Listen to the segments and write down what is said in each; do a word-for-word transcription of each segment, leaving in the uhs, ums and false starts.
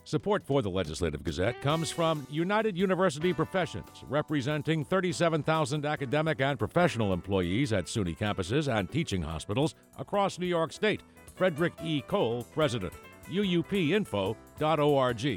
Support for the Legislative Gazette comes from United University Professions, representing thirty-seven thousand academic and professional employees at SUNY campuses and teaching hospitals across New York State. Frederick E. Cole, President. U U P info dot org.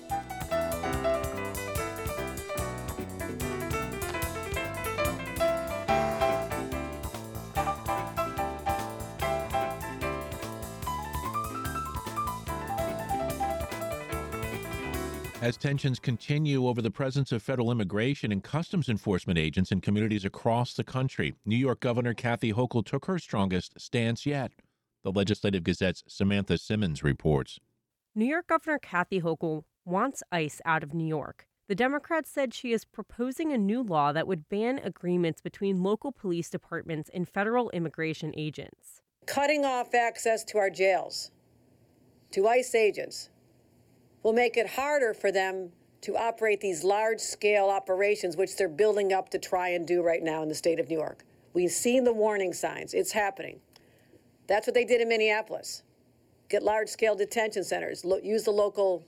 As tensions continue over the presence of federal immigration and customs enforcement agents in communities across the country, New York Governor Kathy Hochul took her strongest stance yet. The Legislative Gazette's Samantha Simmons reports. New York Governor Kathy Hochul wants ICE out of New York. The Democrat said she is proposing a new law that would ban agreements between local police departments and federal immigration agents. Cutting off access to our jails to ICE agents will make it harder for them to operate these large-scale operations, which they're building up to try and do right now in the state of New York. We've seen the warning signs. It's happening. That's what they did in Minneapolis. Get large-scale detention centers, lo- use the local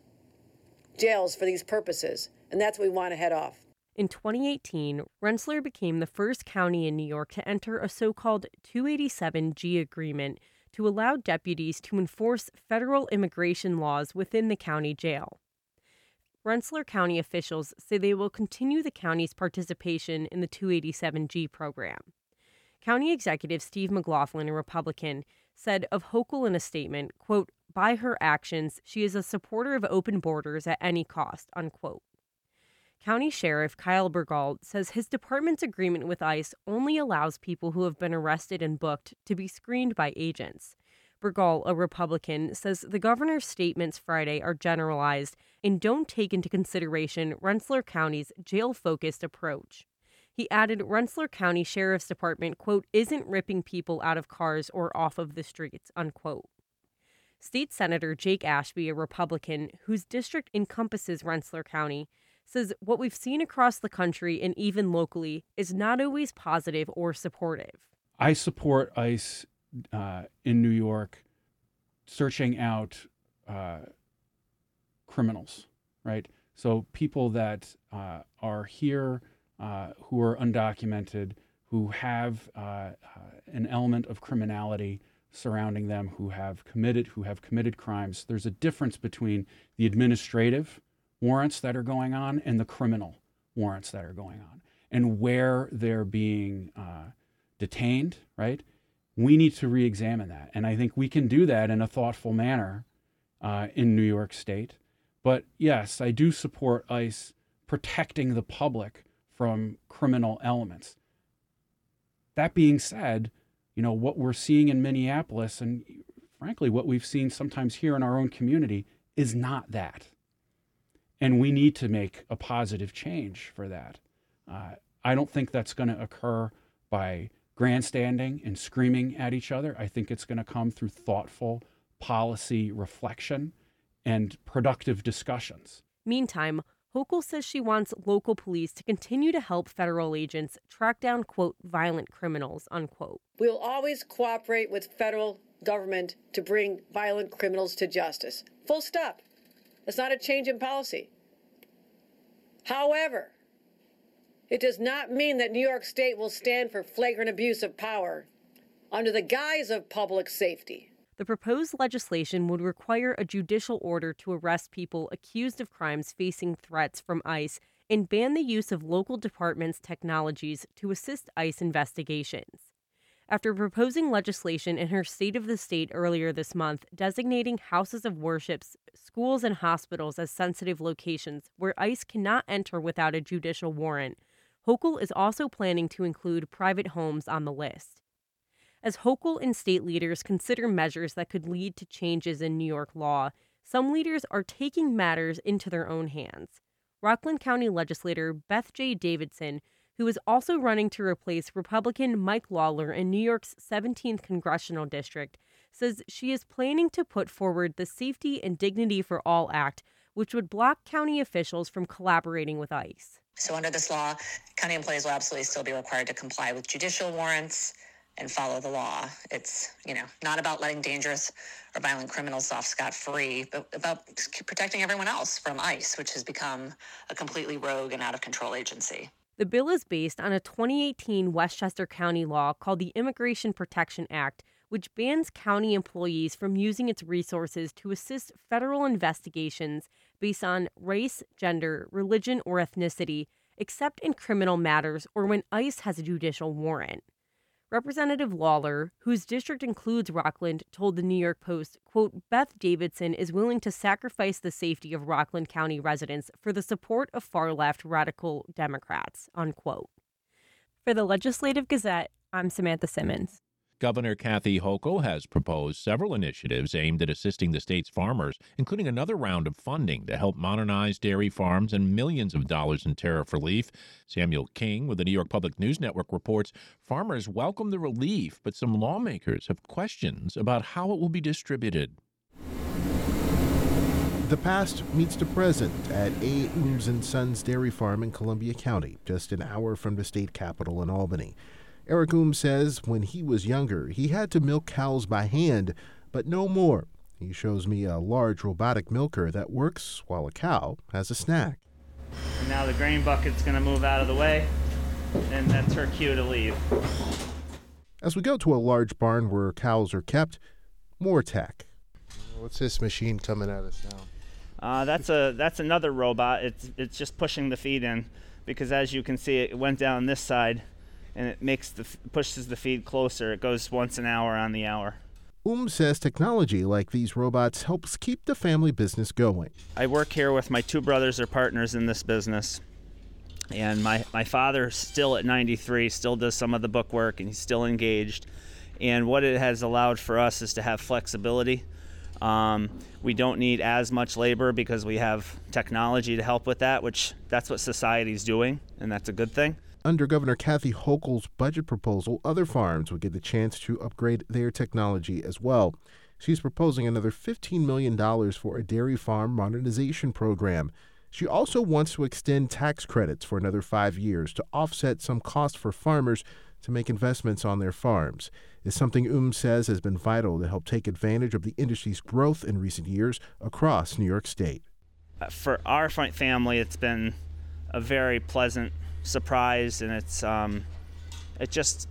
jails for these purposes, and that's what we want to head off. In twenty eighteen, Rensselaer became the first county in New York to enter a so-called two eighty-seven G agreement to allow deputies to enforce federal immigration laws within the county jail. Rensselaer County officials say they will continue the county's participation in the two eighty-seven G program. County Executive Steve McLaughlin, a Republican, said of Hochul in a statement, quote, "By her actions, she is a supporter of open borders at any cost," unquote. County Sheriff Kyle Bergall says his department's agreement with ICE only allows people who have been arrested and booked to be screened by agents. Bergall, a Republican, says the governor's statements Friday are generalized and don't take into consideration Rensselaer County's jail-focused approach. He added Rensselaer County Sheriff's Department, quote, "isn't ripping people out of cars or off of the streets," unquote. State Senator Jake Ashby, a Republican, whose district encompasses Rensselaer County, says what we've seen across the country and even locally is not always positive or supportive. I support ICE uh, in New York searching out uh, criminals, right? So people that uh, are here, uh, who are undocumented, who have uh, uh, an element of criminality surrounding them, who have committed who have committed crimes. There's a difference between the administrative warrants that are going on and the criminal warrants that are going on, and where they're being uh, detained, right? We need to re-examine that. And I think we can do that in a thoughtful manner uh, in New York State. But yes, I do support ICE protecting the public from criminal elements. That being said, you know, what we're seeing in Minneapolis, and frankly, what we've seen sometimes here in our own community, is not that. And we need to make a positive change for that. Uh, I don't think that's going to occur by grandstanding and screaming at each other. I think it's going to come through thoughtful policy reflection and productive discussions. Meantime, Hochul says she wants local police to continue to help federal agents track down, quote, violent criminals, unquote. We'll always cooperate with federal government to bring violent criminals to justice. Full stop. That's not a change in policy. However, it does not mean that New York State will stand for flagrant abuse of power under the guise of public safety. The proposed legislation would require a judicial order to arrest people accused of crimes facing threats from ICE and ban the use of local departments' technologies to assist ICE investigations. After proposing legislation in her State of the State earlier this month, designating houses of worship, schools, and hospitals as sensitive locations where ICE cannot enter without a judicial warrant, Hochul is also planning to include private homes on the list. As Hochul and state leaders consider measures that could lead to changes in New York law, some leaders are taking matters into their own hands. Rockland County legislator Beth J. Davidson, who is also running to replace Republican Mike Lawler in New York's seventeenth Congressional District, says she is planning to put forward the Safety and Dignity for All Act, which would block county officials from collaborating with ICE. So under this law, county employees will absolutely still be required to comply with judicial warrants, and follow the law. It's, you know, not about letting dangerous or violent criminals off scot-free, but about protecting everyone else from ICE, which has become a completely rogue and out-of-control agency. The bill is based on a twenty eighteen Westchester County law called the Immigration Protection Act, which bans county employees from using its resources to assist federal investigations based on race, gender, religion, or ethnicity, except in criminal matters or when ICE has a judicial warrant. Representative Lawler, whose district includes Rockland, told the New York Post, quote, Beth Davidson is willing to sacrifice the safety of Rockland County residents for the support of far-left radical Democrats, unquote. For the Legislative Gazette, I'm Samantha Simmons. Governor Kathy Hochul has proposed several initiatives aimed at assisting the state's farmers, including another round of funding to help modernize dairy farms and millions of dollars in tariff relief. Samuel King with the New York Public News Network reports farmers welcome the relief, but some lawmakers have questions about how it will be distributed. The past meets the present at A. Ooms and Sons Dairy Farm in Columbia County, just an hour from the state capital in Albany. Eric Ooms says when he was younger, he had to milk cows by hand, but no more. He shows me a large robotic milker that works while a cow has a snack. And now the grain bucket's going to move out of the way, and that's her cue to leave. As we go to a large barn where cows are kept, more tech. What's this machine coming at us now? Uh, that's a that's another robot. It's it's just pushing the feed in, because as you can see, it went down this side. And it makes the pushes the feed closer. It goes once an hour on the hour. Ooms says technology like these robots helps keep the family business going. I work here with my two brothers, are partners in this business. And my, my father, still at ninety-three, still does some of the book work, and he's still engaged. And what it has allowed for us is to have flexibility. Um, we don't need as much labor because we have technology to help with that, which that's what society's doing, and that's a good thing. Under Governor Kathy Hochul's budget proposal, other farms would get the chance to upgrade their technology as well. She's proposing another fifteen million dollars for a dairy farm modernization program. She also wants to extend tax credits for another five years to offset some costs for farmers to make investments on their farms. It's something Ooms says has been vital to help take advantage of the industry's growth in recent years across New York State. For our family, it's been a very pleasant surprise, and it's um, it just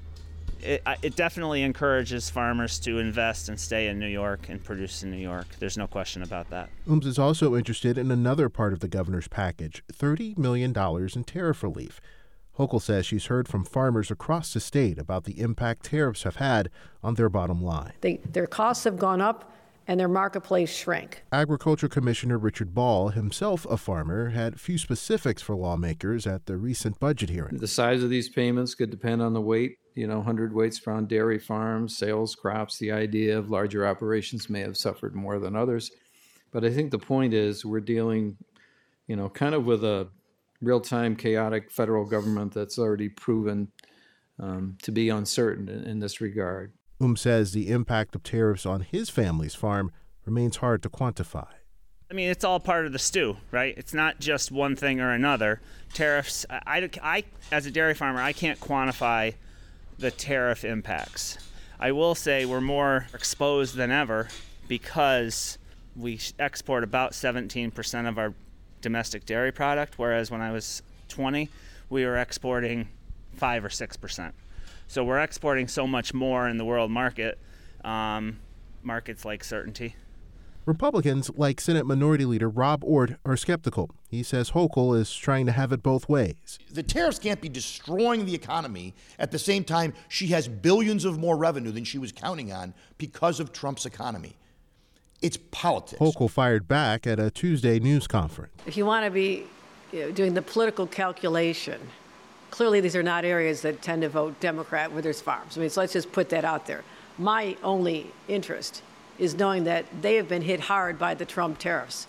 it, it definitely encourages farmers to invest and stay in New York and produce in New York. There's no question about that. Ooms is also interested in another part of the governor's package, thirty million dollars in tariff relief. Hochul says she's heard from farmers across the state about the impact tariffs have had on their bottom line. They, their costs have gone up and their marketplace shrank. Agriculture Commissioner Richard Ball, himself a farmer, had few specifics for lawmakers at the recent budget hearing. The size of these payments could depend on the weight, you know, hundredweights found dairy farms, sales crops. The idea of larger operations may have suffered more than others. But I think the point is we're dealing, you know, kind of with a real-time chaotic federal government that's already proven um, to be uncertain in, in this regard. Ooms says the impact of tariffs on his family's farm remains hard to quantify. I mean, it's all part of the stew, right? It's not just one thing or another. Tariffs, I, I, I as a dairy farmer, I can't quantify the tariff impacts. I will say we're more exposed than ever because we export about seventeen percent of our domestic dairy product, whereas when I was twenty, we were exporting five or six percent. So we're exporting so much more in the world market, um, markets like certainty. Republicans, like Senate Minority Leader Rob Ort, are skeptical. He says Hochul is trying to have it both ways. The tariffs can't be destroying the economy. At the same time, she has billions of more revenue than she was counting on because of Trump's economy. It's politics. Hochul fired back at a Tuesday news conference. If you want to be you know, doing the political calculation, clearly these are not areas that tend to vote Democrat where there's farms. I mean, so let's just put that out there. My only interest is knowing that they have been hit hard by the Trump tariffs.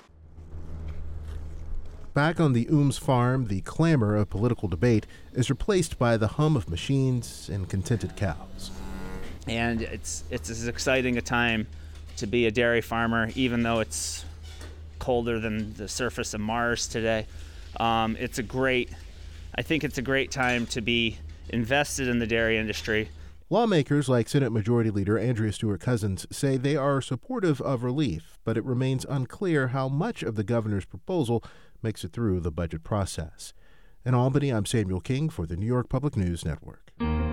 Back on the Ooms farm, the clamor of political debate is replaced by the hum of machines and contented cows. And it's it's as exciting a time to be a dairy farmer, even though it's colder than the surface of Mars today. Um, it's a great, I think it's a great time to be invested in the dairy industry. Lawmakers like Senate Majority Leader Andrea Stewart-Cousins say they are supportive of relief, but it remains unclear how much of the governor's proposal makes it through the budget process. In Albany, I'm Samuel King for the New York Public News Network.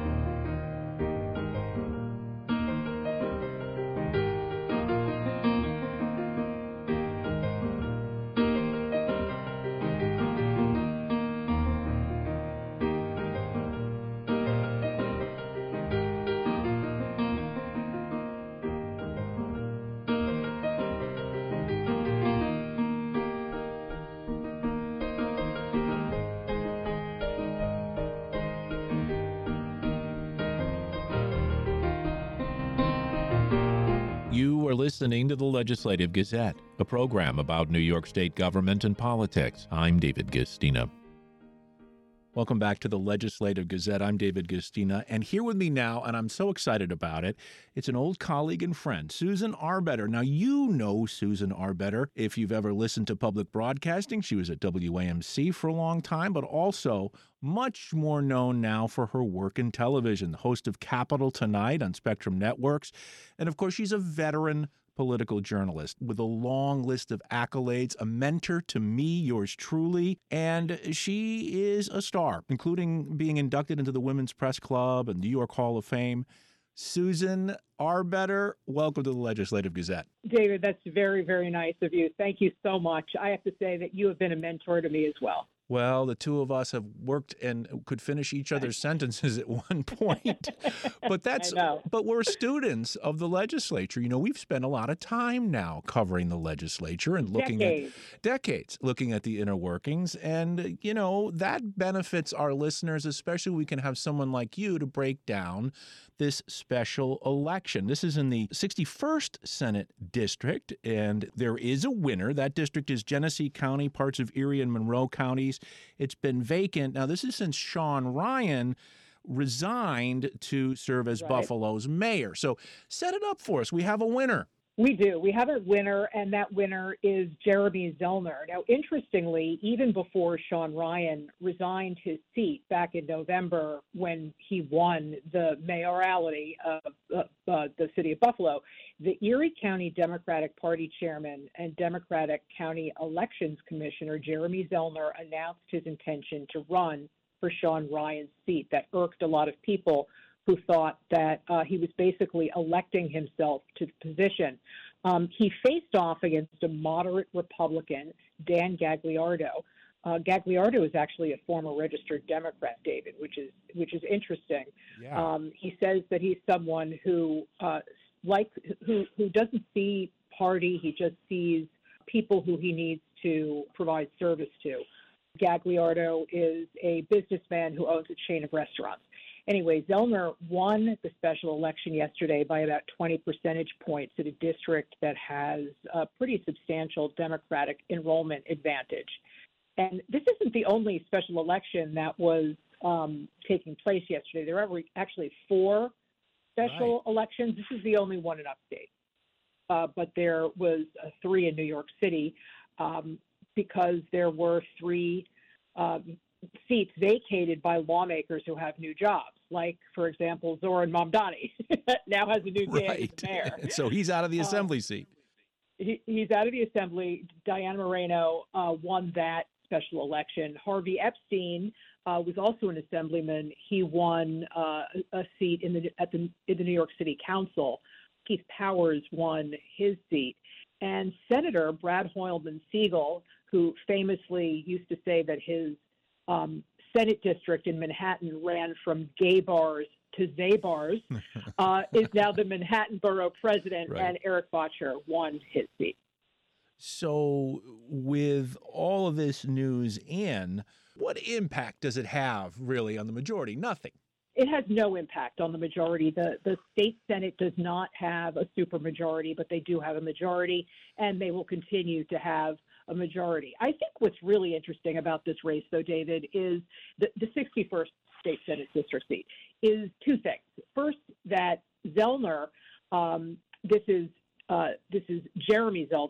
You are listening to the Legislative Gazette, a program about New York State government and politics. I'm David Guistina. Welcome back to the Legislative Gazette. I'm David Guistina, and here with me now, and I'm so excited about it, it's an old colleague and friend, Susan Arbetter. Now, you know Susan Arbetter if you've ever listened to public broadcasting. She was at W A M C for a long time, but also much more known now for her work in television, the host of Capital Tonight on Spectrum Networks. And, of course, she's a veteran political journalist with a long list of accolades, a mentor to me, yours truly, and she is a star, including being inducted into the Women's Press Club and New York Hall of Fame. Susan Arbetter, welcome to the Legislative Gazette. David, that's very, very nice of you. Thank you so much. I have to say that you have been a mentor to me as well. Well, the two of us have worked and could finish each other's sentences at one point. But that's but we're students of the legislature. You know, we've spent a lot of time now covering the legislature and looking decades. at decades, looking at the inner workings. And, you know, that benefits our listeners, especially we can have someone like you to break down this special election. This is in the sixty-first Senate District, and there is a winner. That district is Genesee County, parts of Erie and Monroe counties. It's been vacant. Now, this is since Sean Ryan resigned to serve as right. Buffalo's mayor. So set it up for us. We have a winner. We do. We have a winner, and that winner is Jeremy Zellner. Now, interestingly, even before Sean Ryan resigned his seat back in November when he won the mayoralty of uh, uh, the city of Buffalo, the Erie County Democratic Party chairman and Democratic County Elections Commissioner Jeremy Zellner announced his intention to run for Sean Ryan's seat. That irked a lot of people who thought that uh, he was basically electing himself to the position. Um, he faced off against a moderate Republican, Dan Gagliardo. Uh, Gagliardo is actually a former registered Democrat, David, which is which is interesting. Yeah. Um, he says that he's someone who uh, like who who doesn't see party. He just sees people who he needs to provide service to. Gagliardo is a businessman who owns a chain of restaurants. Anyway, Zellner won the special election yesterday by about twenty percentage points in a district that has a pretty substantial Democratic enrollment advantage. And this isn't the only special election that was um, taking place yesterday. There were actually four special right. elections. This is the only one in upstate. Uh, but there was uh, three in New York City um, because there were three um, seats vacated by lawmakers who have new jobs. Like, for example, Zoran Mamdani now has a new day right. as mayor. So he's out of the assembly um, seat. He, he's out of the assembly. Diana Moreno uh, won that special election. Harvey Epstein uh, was also an assemblyman. He won uh, a seat in the at the in the New York City Council. Keith Powers won his seat. And Senator Brad Hoylman Siegel, who famously used to say that his um, Senate district in Manhattan ran from gay bars to Zay bars, uh, is now the Manhattan Borough President, right. and Eric Bottcher won his seat. So with all of this news in, what impact does it have really on the majority? Nothing. It has no impact on the majority. The the state Senate does not have a supermajority, but they do have a majority, and they will continue to have a majority. I think what's really interesting about this race, though, David, is the, the sixty-first state Senate district seat is two things. First, that Zellner, um, this is uh, this is Jeremy Zellner, not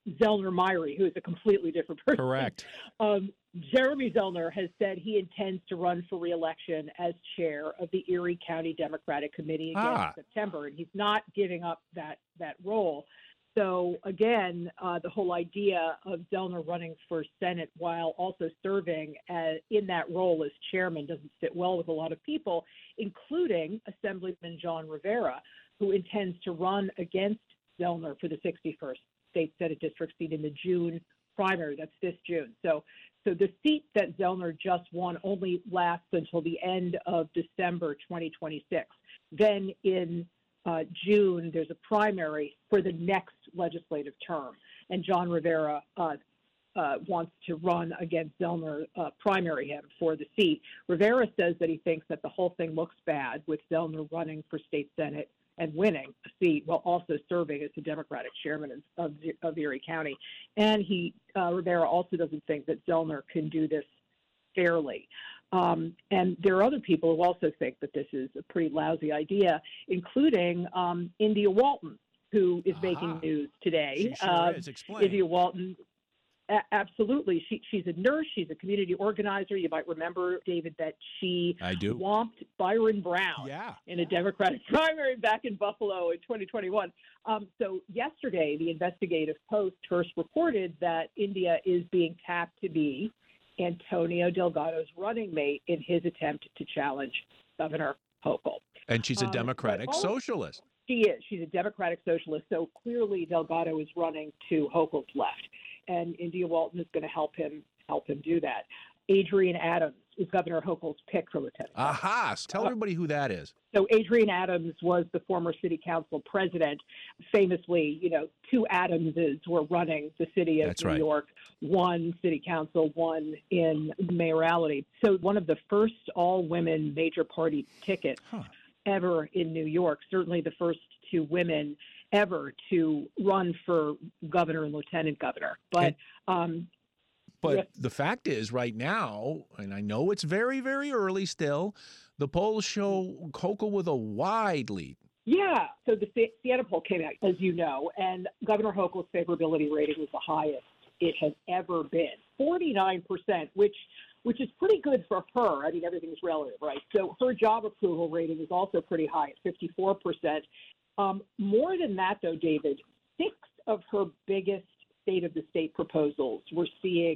Zellner Myrie, who is a completely different person. Correct. Um, Jeremy Zellner has said he intends to run for re-election as chair of the Erie County Democratic Committee again Ah. in September, and he's not giving up that that role. So again, uh, the whole idea of Zellner running for Senate while also serving as, in that role as chairman doesn't sit well with a lot of people, including Assemblyman John Rivera, who intends to run against Zellner for the sixty-first State Senate District seat in the June primary. That's this June. So, so the seat that Zellner just won only lasts until the end of December twenty twenty-six. Then in uh, June, there's a primary for the next legislative term, and John Rivera uh, uh, wants to run against Zellner, uh, primary him for the seat. Rivera says that he thinks that the whole thing looks bad with Zellner running for state Senate and winning a seat while also serving as the Democratic chairman of, of, of Erie County. And he, uh, Rivera also doesn't think that Zellner can do this fairly. Um, and there are other people who also think that this is a pretty lousy idea, including um, India Walton, who is Aha. making news today. She sure Um, is. Explain. India Walton, a- absolutely. She, she's a nurse. She's a community organizer. You might remember, David, that she I do. swamped Byron Brown Yeah. in a Democratic primary back in Buffalo in twenty twenty-one. Um, so yesterday, the investigative Post first reported that India is being tapped to be Antonio Delgado's running mate in his attempt to challenge Governor Hochul. And she's a Um, Democratic but all- socialist. She is. She's a Democratic socialist. So clearly Delgado is running to Hochul's left, and India Walton is going to help him help him do that. Adrienne Adams is Governor Hochul's pick for lieutenant governor. Aha. Tell everybody who that is. So Adrienne Adams was the former city council president. Famously, you know, two Adamses were running the city of That's New right. York, one city council, one in mayoralty. So one of the first all-women major party tickets Huh. ever in New York, certainly the first two women ever to run for governor and lieutenant governor. But um, But Yes. the fact is, right now, and I know it's very, very early still, the polls show Hochul with a wide lead. yeah, so the Si- Siena poll came out, as you know, and Governor Hochul's favorability rating was the highest it has ever been, forty-nine percent, which which is pretty good for her. I mean, everything's relative, right? So her job approval rating is also pretty high at fifty-four percent. Um, more than that, though, David, six of her biggest state of the state proposals were seeing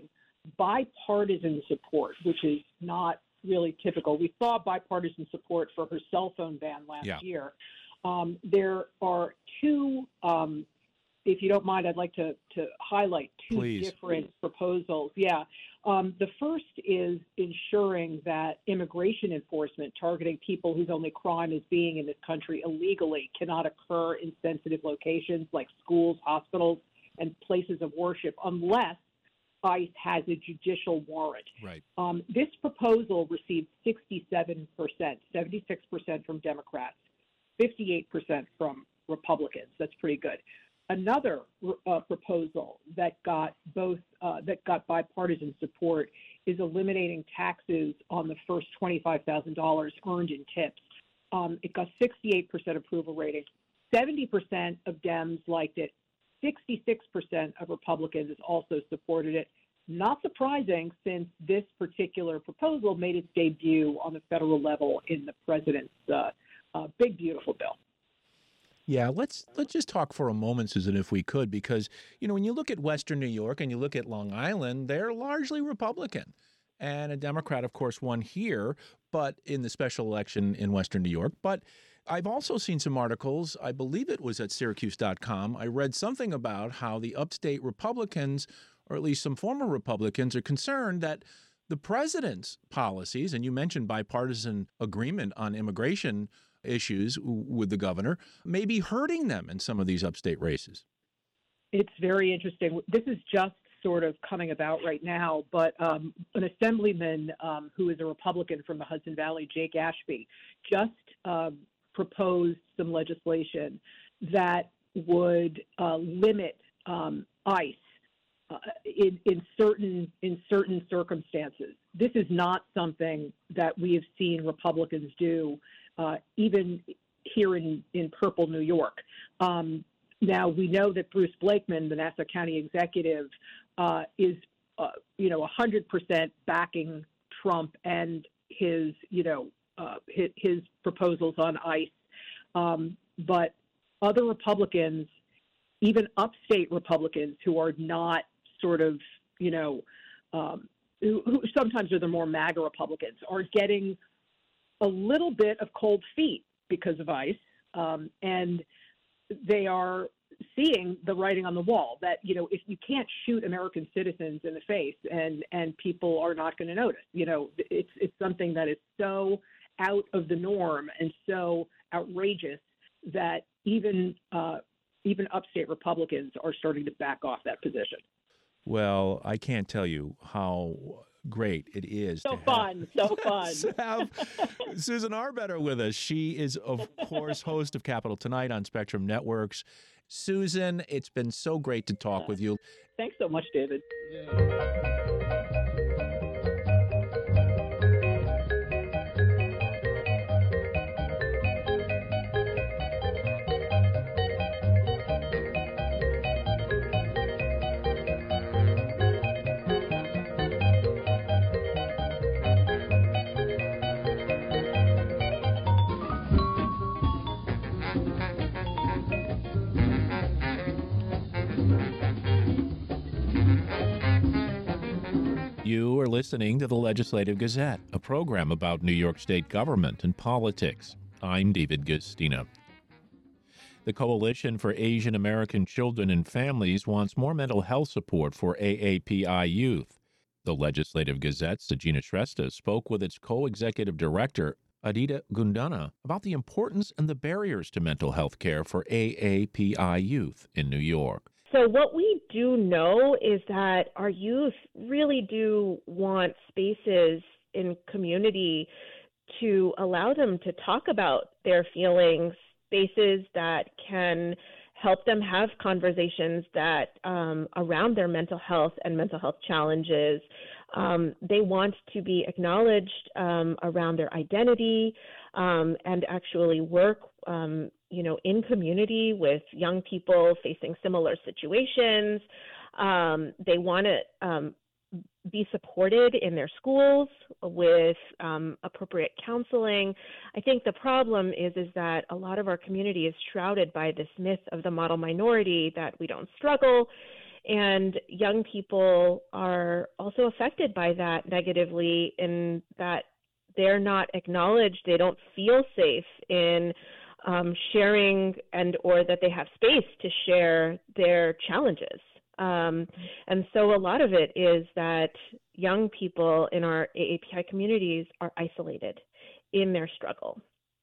bipartisan support, which is not really typical. We saw bipartisan support for her cell phone ban last Yeah. year. Um, there are two, um, if you don't mind, I'd like to, to highlight two Please. different proposals. Yeah. Um, the first is ensuring that immigration enforcement targeting people whose only crime is being in this country illegally cannot occur in sensitive locations like schools, hospitals, and places of worship unless ICE has a judicial warrant. Right. Um, this proposal received sixty-seven percent, seventy-six percent from Democrats, fifty-eight percent from Republicans. That's pretty good. Another uh, proposal that got both uh, that got bipartisan support is eliminating taxes on the first twenty-five thousand dollars earned in tips. Um, it got sixty-eight percent approval rating. seventy percent of Dems liked it. sixty-six percent of Republicans also supported it. Not surprising, since this particular proposal made its debut on the federal level in the president's uh, uh, big, beautiful bill. Yeah, let's let's just talk for a moment, Susan, if we could, because, you know, when you look at Western New York and you look at Long Island, they're largely Republican. And a Democrat, of course, won here, but in the special election in Western New York. But I've also seen some articles, I believe it was at Syracuse dot com. I read something about how the upstate Republicans, or at least some former Republicans, are concerned that the president's policies, and you mentioned bipartisan agreement on immigration issues with the governor, may be hurting them in some of these upstate races. It's very interesting. This is just sort of coming about right now, but um, an assemblyman um, who is a Republican from the Hudson Valley, Jake Ashby, just um, proposed some legislation that would uh, limit um, ICE uh, in, in certain in certain circumstances. This is not something that we have seen Republicans do, uh, even here in, in purple New York. Um, Now, we know that Bruce Blakeman, the Nassau County executive, uh, is, uh, you know, one hundred percent backing Trump and his, you know, uh, his, his proposals on ICE. Um, but other Republicans, even upstate Republicans who are not sort of, you know, um, who, who sometimes are the more MAGA Republicans, are getting a little bit of cold feet because of ICE. Um, and they are seeing the writing on the wall that, you know, if you can't shoot American citizens in the face and, and people are not going to notice, you know, it's, it's something that is so out of the norm and so outrageous that even, uh, even upstate Republicans are starting to back off that position. Well, I can't tell you how great it is. So to fun, have, so fun. to have Susan Arbetter with us. She is, of course, host of Capital Tonight on Spectrum Networks. Susan, it's been so great to talk with you. Thanks so much, David. You are listening to the Legislative Gazette, a program about New York State government and politics. I'm David Gustina. The Coalition for Asian American Children and Families wants more mental health support for A A P I youth. The Legislative Gazette's Sagina Shrestha spoke with its co-executive director, Aditya Gundana, about the importance and the barriers to mental health care for A A P I youth in New York. So what we do know is that our youth really do want spaces in community to allow them to talk about their feelings, spaces that can help them have conversations that um, around their mental health and mental health challenges. Um, they want to be acknowledged um, around their identity um, and actually work um, you know, in community with young people facing similar situations. Um, they want to um, be supported in their schools with um, appropriate counseling. I think the problem is, is that a lot of our community is shrouded by this myth of the model minority that we don't struggle. And young people are also affected by that negatively in that they're not acknowledged, they don't feel safe in Um, sharing and or that they have space to share their challenges. Um, and so a lot of it is that young people in our A A P I communities are isolated in their struggle.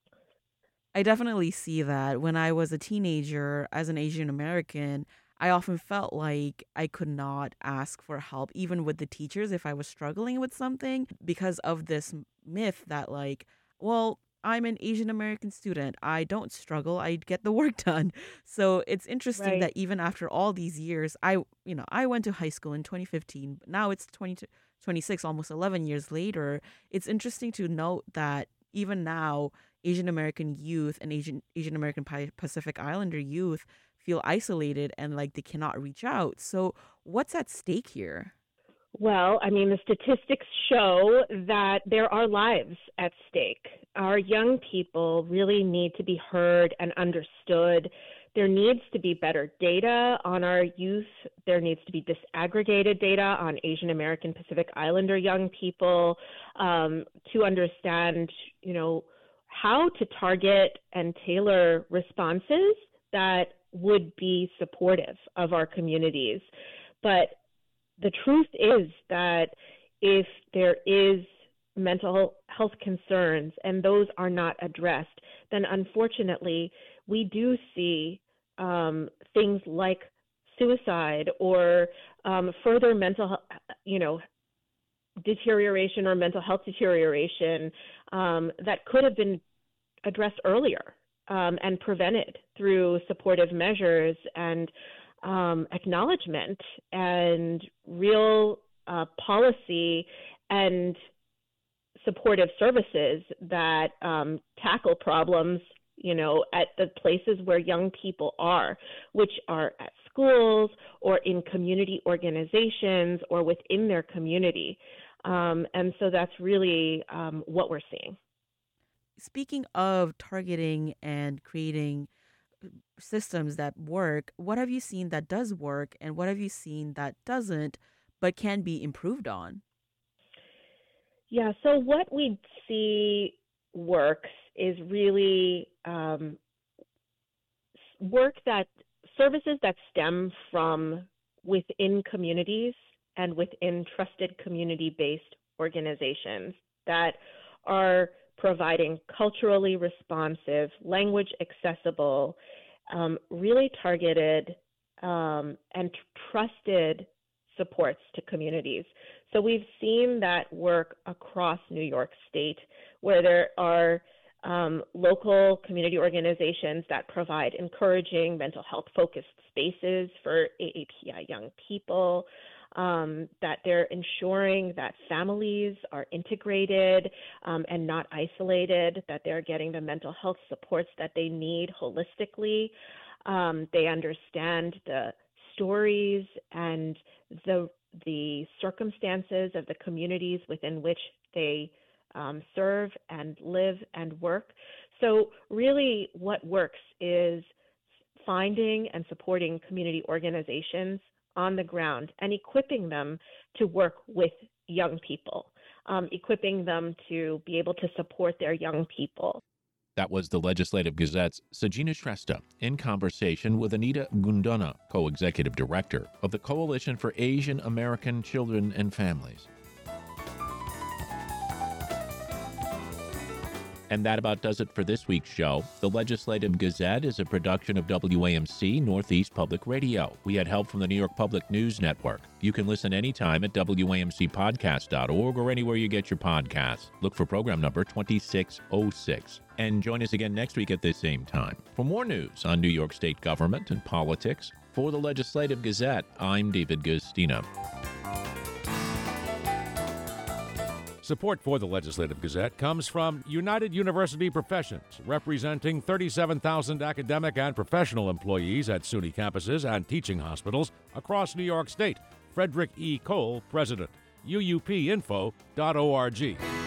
I definitely see that. When I was a teenager as an Asian American, I often felt like I could not ask for help, even with the teachers, if I was struggling with something, because of this myth that, like, well, I'm an Asian American student. I don't struggle. I get the work done. So it's interesting Right. that even after all these years, I, you know, I went to high school in twenty fifteen, but now it's twenty twenty-six, almost eleven years later. It's interesting to note that even now, Asian American youth and Asian Asian American Pi- Pacific Islander youth feel isolated and like they cannot reach out. So what's at stake here? Well, I mean, the statistics show that there are lives at stake. Our young people really need to be heard and understood. There needs to be better data on our youth. There needs to be disaggregated data on Asian American Pacific Islander young people um, to understand, you know, how to target and tailor responses that would be supportive of our communities. But the truth is that if there is mental health concerns and those are not addressed, then unfortunately we do see um, things like suicide or um, further mental, you know, deterioration or mental health deterioration um, that could have been addressed earlier um, and prevented through supportive measures and um, acknowledgement and real uh, policy and supportive services that um, tackle problems you know, at the places where young people are, which are at schools or in community organizations or within their community. Um, and so that's really um, what we're seeing. Speaking of targeting and creating systems that work, what have you seen that does work and what have you seen that doesn't but can be improved on? Yeah, so what we see works is really um, work that services that stem from within communities and within trusted community-based organizations that are providing culturally responsive, language accessible, um, really targeted um, and trusted supports to communities. So we've seen that work across New York State, where there are um, local community organizations that provide encouraging mental health focused spaces for A A P I young people, um, that they're ensuring that families are integrated um, and not isolated, that they're getting the mental health supports that they need holistically. Um, they understand the stories and the the circumstances of the communities within which they um, serve and live and work. So really what works is finding and supporting community organizations on the ground and equipping them to work with young people, um, equipping them to be able to support their young people. That was the Legislative Gazette's Sajina Shrestha in conversation with Anita Gundona, co-executive director of the Coalition for Asian American Children and Families. And that about does it for this week's show. The Legislative Gazette is a production of W A M C Northeast Public Radio. We had help from the New York Public News Network. You can listen anytime at W A M C podcast dot org or anywhere you get your podcasts. Look for program number twenty-six oh six. And join us again next week at this same time. For more news on New York State government and politics, for the Legislative Gazette, I'm David Gustina. Support for the Legislative Gazette comes from United University Professions, representing thirty-seven thousand academic and professional employees at SUNY campuses and teaching hospitals across New York State. Frederick E. Cole, President. U U P info dot org.